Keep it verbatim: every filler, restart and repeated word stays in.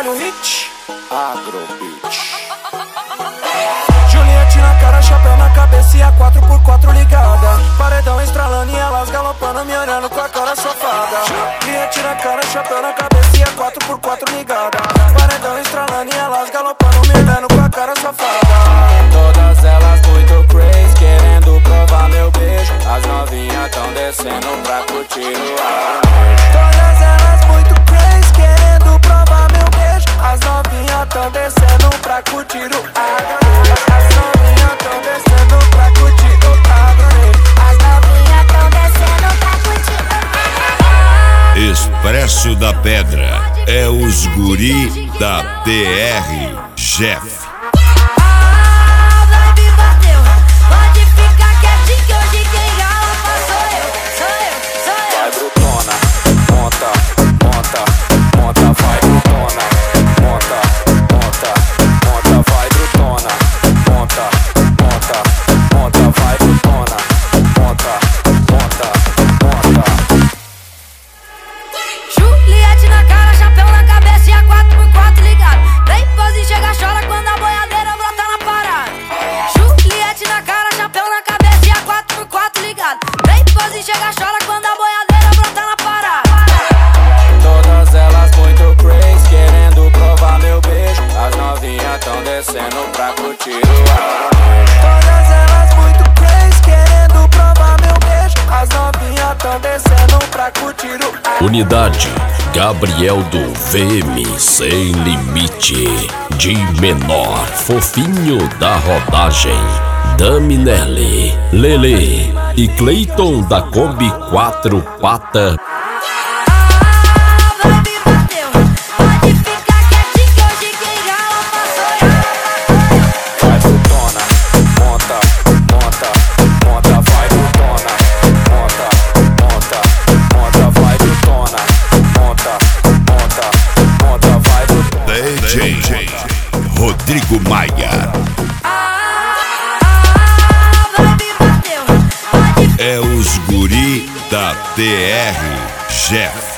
Olha o hit, Agrobeat. Juliette na cara, chapéu na cabeça e a quatro por quatro ligada. Paredão estralando e elas galopando, me olhando com a cara safada. Juliette na cara, chapéu na cabeça e a quatro por quatro ligada. Paredão estralando e elas galopando, me olhando com a cara safada. Todas elas muito crazy, querendo provar meu beijo. As novinhas tão descendo pra curtir o Agrobeat. Todas elas muito crazy, querendo provar meu beijo. As novinhas tão descendo pra curtir o Agrobeat. As novinhas tão descendo pra curtir o Agrobeat. As novinhas tão descendo pra curtir o Agrobeat. Expresso da Pedra é os guri da P R Jeff. Juliette na cara, chapéu na cabeça e a quatro por quatro ligado. Vem pose, chega, chora quando a boiadeira brota na parada. Juliette na cara, chapéu na cabeça e a quatro por quatro ligado. Vem pose, chega, chora quando a boiadeira brota na parada. Todas elas muito crazy, querendo provar meu beijo. As novinhas tão descendo pra curtir o Agrobeat. Todas elas muito crazy, querendo provar meu beijo. As novinhas tão descendo pra curtir o Agrobeat. Unidade Gabriel do V M Sem Limite. De menor, fofinho da rodagem, Daminelli, Lele e Cleiton da Kombi quatro pata. D J Rodrigo Maia. É os guri da P R Jeff.